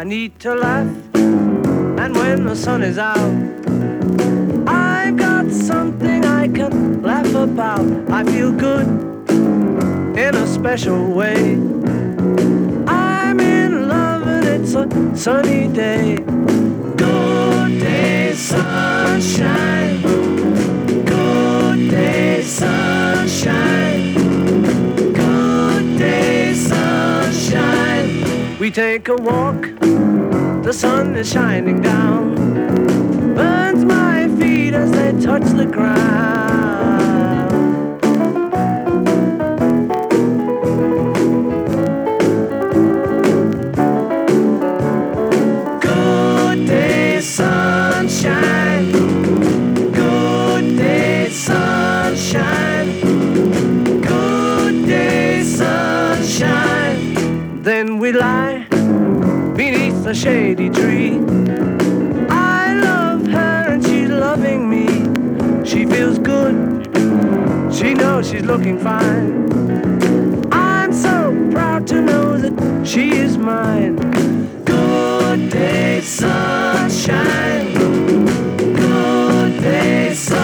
I need to laugh, and when the sun is out, I've got something I can laugh about. I feel good in a special way. I'm in love and it's a sunny day. Good day, sunshine. Good day, sunshine. Good day, sunshine. We take a walk, the sun is shining down, burns my feet as they touch the ground. Good day, sunshine. Good day, sunshine. Good day, sunshine. Then we lie beneath a shady tree. I love her and she's loving me. She feels good, she knows she's looking fine. I'm so proud to know that she is mine. Good day, sunshine. Good day, sunshine.